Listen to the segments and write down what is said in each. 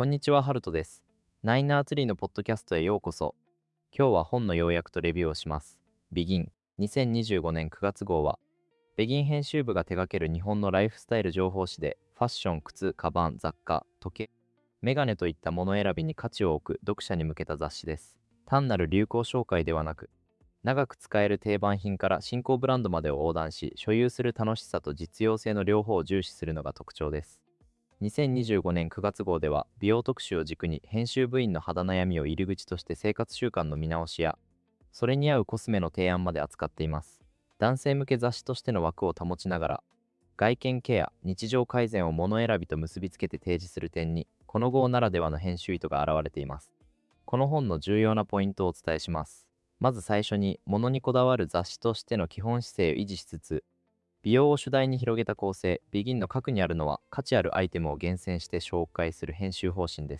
こんにちは、ハルトです。ナインナーツリーのポッドキャストへようこそ。今日は本の要約とレビューをします。ビギン2025年9月号は、ベギン編集部が手掛ける日本のライフスタイル情報誌で、ファッション、靴、カバン、雑貨、時計、メガネといったもの選びに価値を置く読者に向けた雑誌です。単なる流行紹介ではなく、長く使える定番品から新興ブランドまでを横断し、所有する楽しさと実用性の両方を重視するのが特徴です。2025年9月号では美容特集を軸に編集部員の肌悩みを入り口として生活習慣の見直しやそれに合うコスメの提案まで扱っています。男性向け雑誌としての枠を保ちながら外見ケア、日常改善を物選びと結びつけて提示する点にこの号ならではの編集意図が現れています。この本の重要なポイントをお伝えします。まず最初に物にこだわる雑誌としての基本姿勢を維持しつつ美容を主題に広げた構成、ビギンの核にあるのは価値あるアイテムを厳選して紹介する編集方針です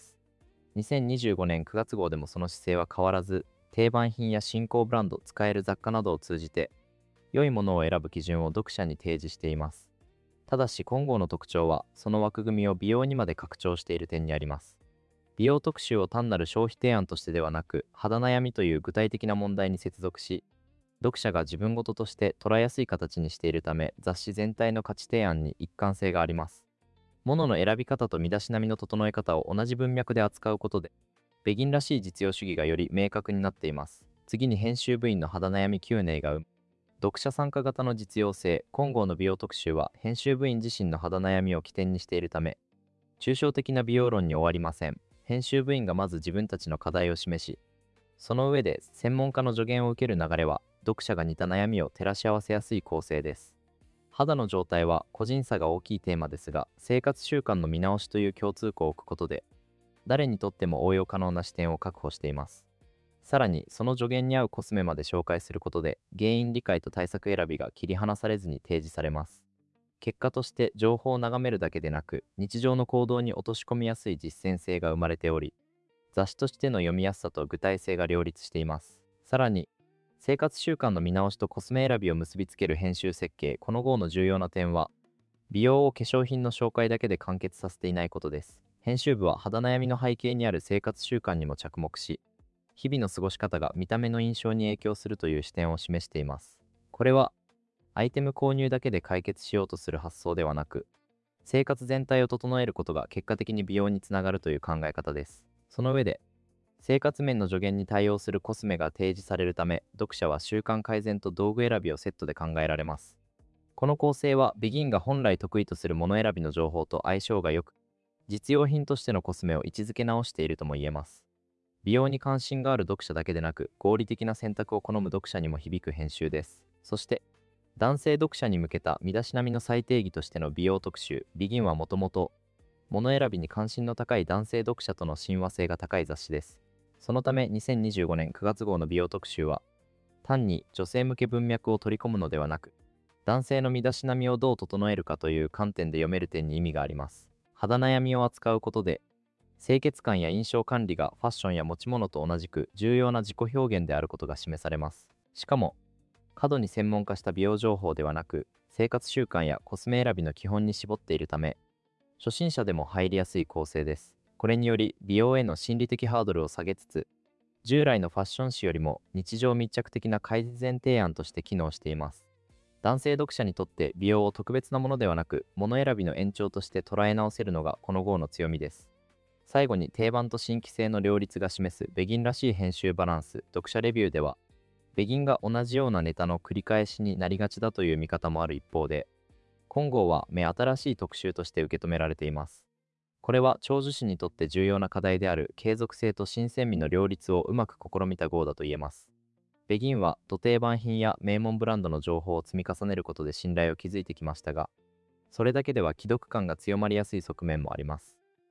。2025年9月号でもその姿勢は変わらず、定番品や新興ブランド、使える雑貨などを通じて、良いものを選ぶ基準を読者に提示しています。ただし今号の特徴は、その枠組みを美容にまで拡張している点にあります。美容特集を単なる消費提案としてではなく、肌悩みという具体的な問題に接続し、読者が自分事として捉えやすい形にしているため、雑誌全体の価値提案に一貫性があります。物の選び方と身だしなみの整え方を同じ文脈で扱うことで、ベギンらしい実用主義がより明確になっています。次に編集部員の肌悩み Q&A が生む。読者参加型の実用性、今号の美容特集は編集部員自身の肌悩みを起点にしているため、抽象的な美容論に終わりません。編集部員がまず自分たちの課題を示し、その上で専門家の助言を受ける流れは、読者が似た悩みを照らし合わせやすい構成です。肌の状態は個人差が大きいテーマですが、生活習慣の見直しという共通項を置くことで、誰にとっても応用可能な視点を確保しています。さらに、その助言に合うコスメまで紹介することで、原因理解と対策選びが切り離されずに提示されます。結果として情報を眺めるだけでなく、日常の行動に落とし込みやすい実践性が生まれており、雑誌としての読みやすさと具体性が両立しています。さらに、生活習慣の見直しとコスメ選びを結びつける編集設計、この号の重要な点は、美容を化粧品の紹介だけで完結させていないことです。編集部は肌悩みの背景にある生活習慣にも着目し、日々の過ごし方が見た目の印象に影響するという視点を示しています。これは、アイテム購入だけで解決しようとする発想ではなく、生活全体を整えることが結果的に美容につながるという考え方です。その上で、生活面の助言に対応するコスメが提示されるため、読者は習慣改善と道具選びをセットで考えられます。この構成は、ビギンが本来得意とするもの選びの情報と相性が良く、実用品としてのコスメを位置づけ直しているとも言えます。美容に関心がある読者だけでなく、合理的な選択を好む読者にも響く編集です。そして、男性読者に向けた身だしなみの再定義としての美容特集、ビギンはもともと、物選びに関心の高い男性読者との親和性が高い雑誌です。そのため2025年9月号の美容特集は、単に女性向け文脈を取り込むのではなく、男性の身だしなみをどう整えるかという観点で読める点に意味があります。肌悩みを扱うことで、清潔感や印象管理がファッションや持ち物と同じく重要な自己表現であることが示されます。しかも、過度に専門化した美容情報ではなく、生活習慣やコスメ選びの基本に絞っているため、初心者でも入りやすい構成です。これにより美容への心理的ハードルを下げつつ、従来のファッション誌よりも日常密着的な改善提案として機能しています。男性読者にとって美容を特別なものではなく、物選びの延長として捉え直せるのがこの号の強みです。最後に定番と新規性の両立が示すベギンらしい編集バランス、読者レビューでは、ベギンが同じようなネタの繰り返しになりがちだという見方もある一方で、今号は目新しい特集として受け止められています。これは長寿誌にとって重要な課題である継続性と新鮮味の両立をうまく試みた号だと言えます。ベギンは土定番品や名門ブランドの情報を積み重ねることで信頼を築いてきましたが、それだけでは既読感が強まりやすい側面もあります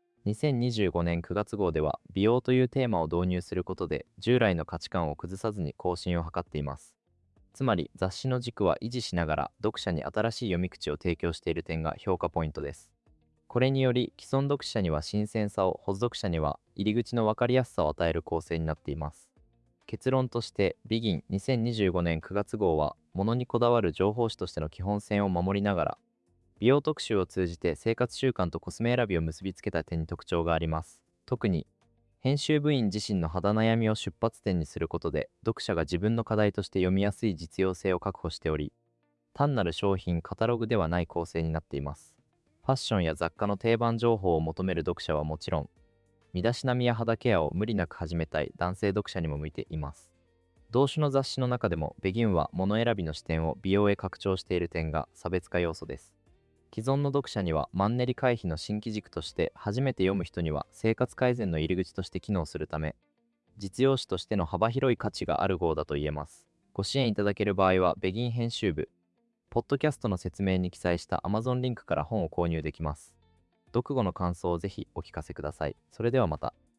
。2025年9月号では美容というテーマを導入することで従来の価値観を崩さずに更新を図っています。つまり雑誌の軸は維持しながら読者に新しい読み口を提供している点が評価ポイントです。これにより既存読者には新鮮さを、保読者には入り口の分かりやすさを与える構成になっています。結論として、ビギン2025年9月号は、物にこだわる情報誌としての基本線を守りながら、美容特集を通じて生活習慣とコスメ選びを結びつけた点に特徴があります。 特に編集部員自身の肌悩みを出発点にすることで、読者が自分の課題として読みやすい実用性を確保しており、単なる商品カタログではない構成になっています。ファッションや雑貨の定番情報を求める読者はもちろん、身だしなみや肌ケアを無理なく始めたい男性読者にも向いています。同種の雑誌の中でもベギンは物選びの視点を美容へ拡張している点が差別化要素です。既存の読者にはマンネリ回避の新機軸として、初めて読む人には生活改善の入り口として機能するため、実用誌としての幅広い価値がある号だと言えます。ご支援いただける場合は、ベギン編集部、ポッドキャストの説明に記載した Amazon リンクから本を購入できます。読後の感想をぜひお聞かせください。それではまた。